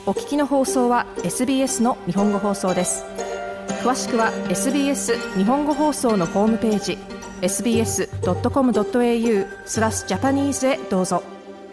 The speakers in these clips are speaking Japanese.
お聞きの放送は SBS の日本語放送です。詳しくは SBS 日本語放送のホームページ sbs.com.au/Japanese へどうぞ。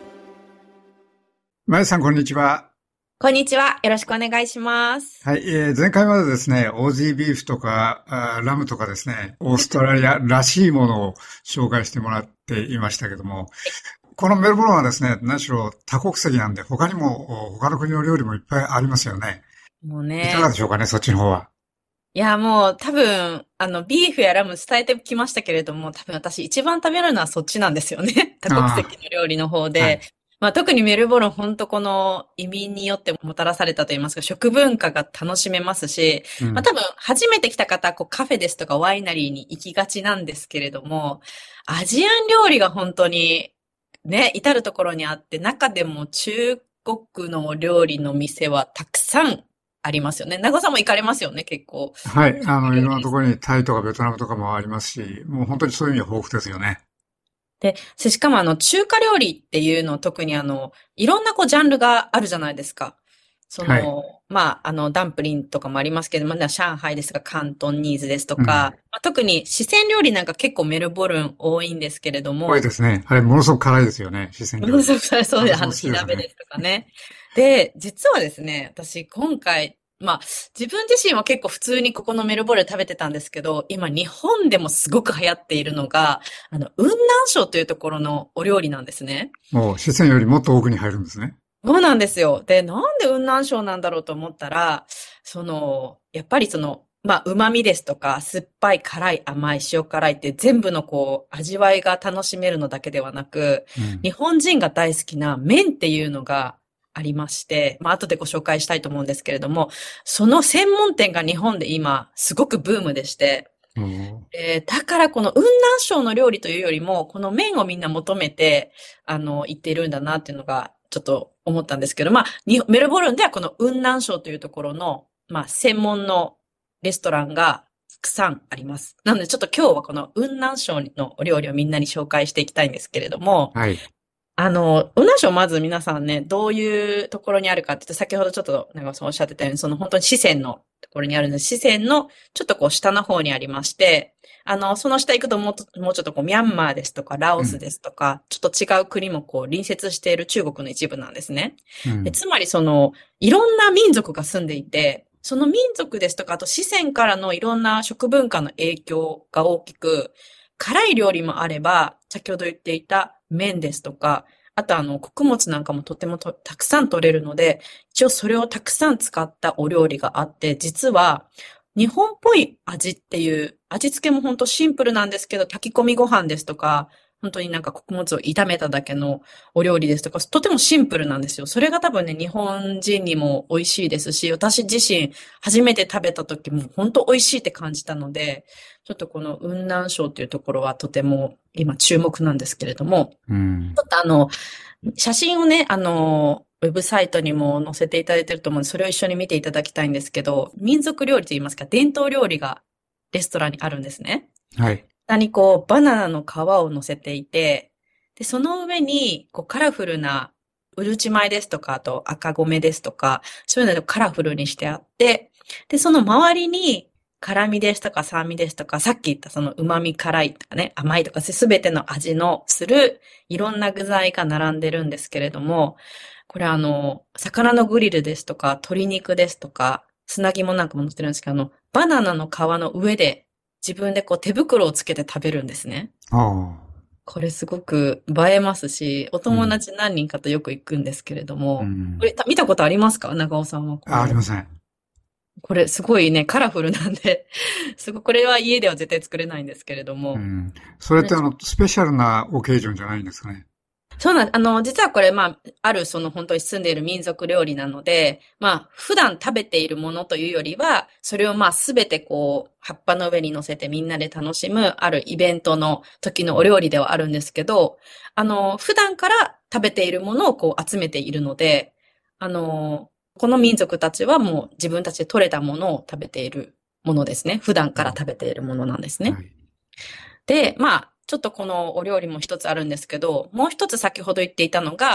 まやさん、こんにちは。 こんにちは。よろしくお願いします。 はい、前回までですね、オージービーフとかラムとかですね、オーストラリアらしいものを紹介してもらっていましたけども、このメルボルンはですね、何しろ多国籍なんで、他にも他の国の料理もいっぱいありますよね。 もうね。 いかがでしょうかね、そっちの方は。 いや、もう多分、ビーフやラム伝えてきましたけれども、多分私一番食べるのはそっちなんですよね。多国籍の料理の方で。はい、まあ特にメルボルン、本当この移民によってもたらされたといいますか、食文化が楽しめますし、まあ多分初めて来た方、カフェですとかワイナリーに行きがちなんですけれども、アジアン料理が本当にね、至るところにあって、中でも中国の料理の店はたくさんありますよね。名護さんも行かれますよね、結構。 はい。いろんなところにタイとかベトナムとかもありますし、もう本当にそういう意味は豊富ですよね。 で、しかも中華料理っていうの特にいろんなジャンルがあるじゃないですか。はい、まあ、ダンプリンとかもありますけど、まあ、上海ですとか、広東ニーズですとか、まあ、特に四川料理なんか結構メルボルン多いんですけれども。 多いですね。あれ、ものすごく辛いですよね、四川料理。 ものすごく辛い、そうで、火鍋ですとかね。で、実はですね、私今回、まあ、自分自身は結構普通にここのメルボルン食べてたんですけど、今日本でもすごく流行っているのが、雲南省というところのお料理なんですね。 もう四川よりもっと奥に入るんですね。 そうなんですよ。で、なんで雲南省なんだろうと思ったら、やっぱりまあ、旨味ですとか、酸っぱい、辛い、甘い、塩辛いって全部の味わいが楽しめるのだけではなく、日本人が大好きな麺っていうのがありまして、まあ、後でご紹介したいと思うんですけれども、その専門店が日本で今、すごくブームでして、だからこの雲南省の料理というよりも、この麺をみんな求めて、行っているんだなっていうのが、ちょっと思ったんですけど、まあ、メルボルンではこの雲南省というところの、まあ、専門のレストランがたくさんあります。なのでちょっと今日はこの雲南省のお料理をみんなに紹介していきたいんですけれども、 はい。 雲南省まず皆さんね、どういうところにあるかって言って、先ほどちょっと長尾さんおっしゃってたように、本当に四川のところにあるんです。四川のちょっと下の方にありまして、その下行くともうちょっとミャンマーですとか、ラオスですとか、ちょっと違う国も隣接している中国の一部なんですね。でつまりいろんな民族が住んでいて、その民族ですとか、あと四川からのいろんな食文化の影響が大きく、辛い料理もあれば、先ほど言っていた麺ですとか、あと穀物なんかもとてもたくさん取れるので、一応それをたくさん使ったお料理があって、実は日本っぽい味っていう、味付けも本当シンプルなんですけど、炊き込みご飯ですとか、本当になんか穀物を炒めただけのお料理ですとか、とてもシンプルなんですよ。それが多分ね、日本人にも美味しいですし、私自身初めて食べた時も本当美味しいって感じたので、ちょっとこの雲南省っていうところはとても今注目なんですけれども、ちょっと写真をね、ウェブサイトにも載せていただいてると思うので、それを一緒に見ていただきたいんですけど、民族料理といいますか、伝統料理がレストランにあるんですね。 はい。 下にバナナの皮を乗せていて、で、その上に、カラフルな、うるち米ですとか、あと赤米ですとか、そういうのでカラフルにしてあって、で、その周りに、辛味ですとか酸味ですとか、さっき言ったその旨味辛いとかね、甘いとか、すべての味のする、いろんな具材が並んでるんですけれども、これ魚のグリルですとか、鶏肉ですとか、砂肝なんかも乗ってるんですけど、バナナの皮の上で、自分で手袋をつけて食べるんですね。これすごく映えますし、お友達何人かとよく行くんですけれども、これ見たことありますか？長尾さんは。 ありません。 これすごいね、カラフルなんで、これは家では絶対作れないんですけれども。 それってスペシャルなオケージョンじゃないんですかね。 そうなん、実はこれ、まあ、ある本当に住んでいる民族料理なので、まあ、普段食べているものというよりは、それをまあ、すべて葉っぱの上に乗せてみんなで楽しむ、あるイベントの時のお料理ではあるんですけど、普段から食べているものを集めているので、この民族たちはもう自分たちで採れたものを食べているものですね。普段から食べているものなんですね。で、まあ、ちょっとこのお料理も一つあるんですけど、もう一つ先ほど言っていたのが、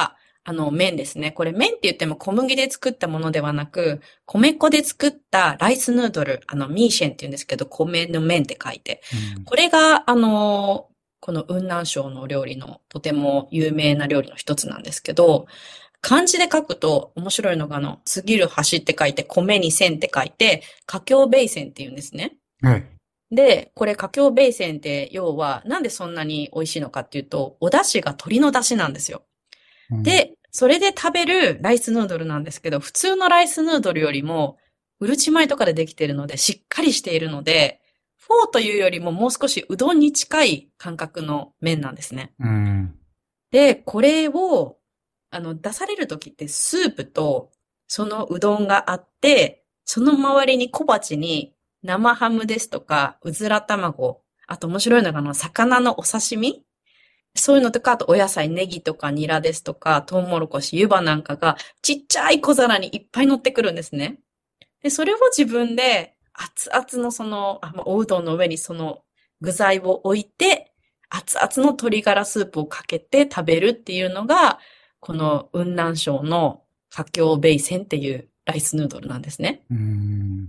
麺ですね。これ麺って言っても小麦で作ったものではなく、米粉で作ったライスヌードル、ミーシェンって言うんですけど、米の麺って書いて。 うん。 これが、この雲南省の料理のとても有名な料理の一つなんですけど、漢字で書くと面白いのが、過ぎる橋って書いて、米に線って書いて、華僑米線って言うんですね。 はい。 で、これ、華僑米線って、要は、なんでそんなに美味しいのかっていうと、お出汁が鶏の出汁なんですよ。 うん。 で、それで食べるライスヌードルなんですけど、普通のライスヌードルよりも、うるち米とかでできているので、しっかりしているので、フォーというよりももう少しうどんに近い感覚の麺なんですね。 うん。 で、これを、出されるときってスープと、そのうどんがあって、その周りに小鉢に生ハムですとか、うずら卵、あと面白いのが魚のお刺身そういうのとか、あとお野菜、ネギとかニラですとか、トウモロコシ、湯葉なんかがちっちゃい小皿にいっぱい乗ってくるんですね。で、それを自分で熱々のおうどんの上にその具材を置いて、熱々の鶏ガラスープをかけて食べるっていうのが、この雲南省の華僑ベイセンっていうライスヌードルなんですね。 うん。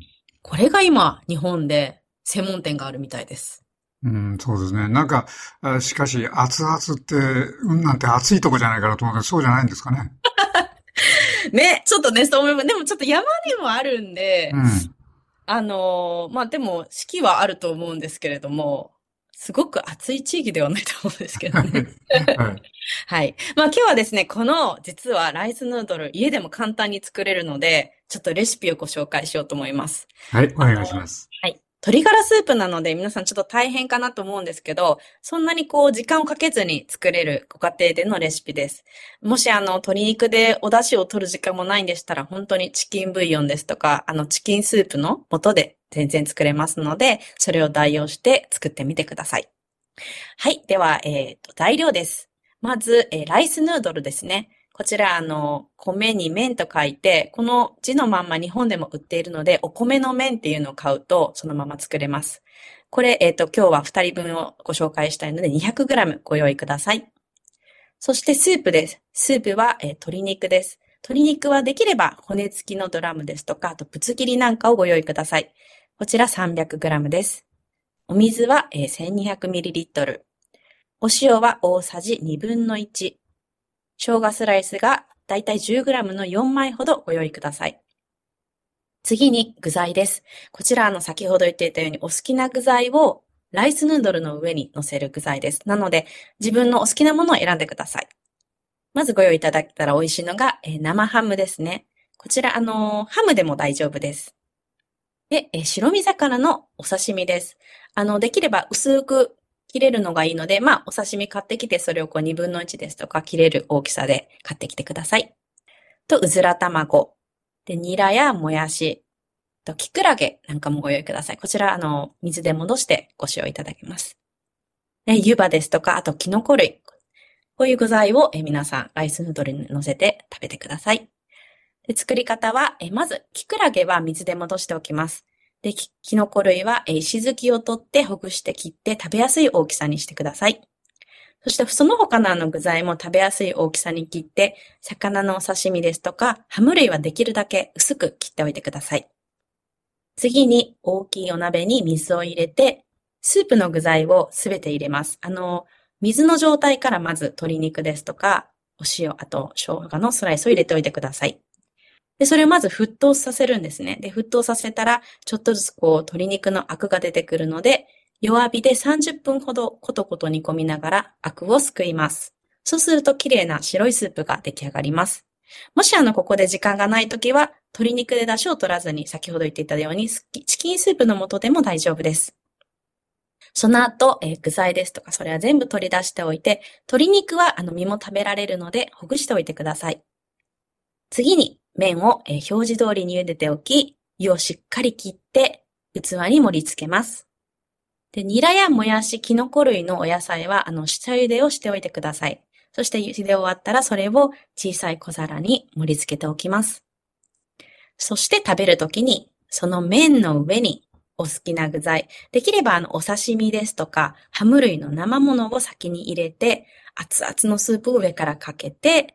これが今、日本で専門店があるみたいです。 うん、そうですね。なんか、しかし、熱々って、うんなんて暑いとこじゃないかなと思うんで、そうじゃないんですかね。 ね、ちょっとね、そう思います。でもちょっと山にもあるんで、 うん。 まあでも、四季はあると思うんですけれども、すごく暑い地域ではないと思うんですけどね。 はい。 はい。まあ今日はですね、実はライスヌードル、家でも簡単に作れるので、ちょっとレシピをご紹介しようと思います。 はい、お願いします。 はい。鶏ガラスープなので皆さんちょっと大変かなと思うんですけど、そんなに時間をかけずに作れるご家庭でのレシピです。もし鶏肉でお出汁を取る時間もないんでしたら、本当にチキンブイヨンですとか、チキンスープの素で全然作れますので、それを代用して作ってみてください。はい。では、材料です。まず、ライスヌードルですね。こちら、米に麺と書いて、この字のまんま日本でも売っているので、お米の麺っていうのを買うと、そのまま作れます。これ、今日は2人分をご紹介したいので、200g ご用意ください。そしてスープです。スープは、鶏肉です。鶏肉はできれば骨付きのドラムですとか、あとぶつ切りなんかをご用意ください。こちら 300g です。お水は、1200ml。お塩は大さじ1/2。生姜スライスがだいたい 10g の4枚ほどご用意ください。次に具材です。こちら先ほど言っていたようにお好きな具材をライスヌードルの上に乗せる具材です。なので自分のお好きなものを選んでください。まずご用意いただけたら美味しいのが生ハムですね。こちらハムでも大丈夫です。で、白身魚のお刺身です。できれば薄く切れるのがいいので、まあ、お刺身買ってきて、それを1/2ですとか、切れる大きさで買ってきてください。と、うずら卵。で、ニラやもやし。と、キクラゲなんかもご用意ください。こちら、水で戻してご使用いただけます。で、湯葉ですとか、あと、キノコ類。こういう具材を皆さん、ライスヌードルに乗せて食べてください。で、作り方は、まず、キクラゲは水で戻しておきます。で、キノコ類は石突きを取ってほぐして切って食べやすい大きさにしてください。そしてその他の具材も食べやすい大きさに切って、魚のお刺身ですとか、ハム類はできるだけ薄く切っておいてください。次に大きいお鍋に水を入れて、スープの具材をすべて入れます。水の状態からまず鶏肉ですとか、お塩、あと生姜のスライスを入れておいてください。で、それをまず沸騰させるんですね。で、沸騰させたら、ちょっとずつ鶏肉のアクが出てくるので、弱火で30分ほどコトコト煮込みながらアクをすくいます。そうすると綺麗な白いスープが出来上がります。もしここで時間がないときは、鶏肉で出汁を取らずに先ほど言っていたように、チキンスープの素でも大丈夫です。その後、具材ですとか、それは全部取り出しておいて、鶏肉は身も食べられるので、ほぐしておいてください。次に、麺を表示通りに茹でておき、湯をしっかり切って器に盛り付けます。で、ニラやもやし、キノコ類のお野菜は下茹でをしておいてください。そして茹で終わったらそれを小さい小皿に盛り付けておきます。そして食べるときにその麺の上にお好きな具材、できればお刺身ですとかハム類の生ものを先に入れて熱々のスープを上からかけて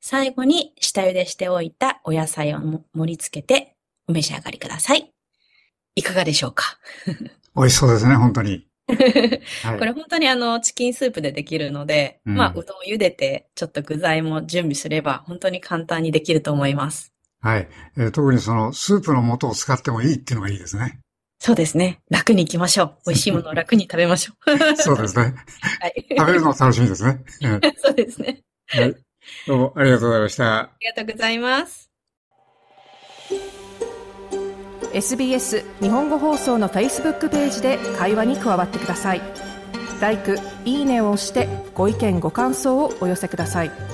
最後に下茹でしておいたお野菜を盛り付けてお召し上がりください。いかがでしょうか？ 美味しそうですね、本当に。はい、 これ本当にチキンスープでできるので、うどんを茹でて、ちょっと具材も準備すれば、本当に簡単にできると思います。 はい。特にそのスープの素を使ってもいいっていうのがいいですね。 そうですね。楽に行きましょう。美味しいものを楽に食べましょう。 そうですね。 はい。 食べるの楽しみですね。 そうですね。 はい。どうもありがとうございました。 ありがとうございます。 SBS 日本語放送の Facebook ページで会話に加わってください。LIKE、いいねを押してご意見ご感想をお寄せください。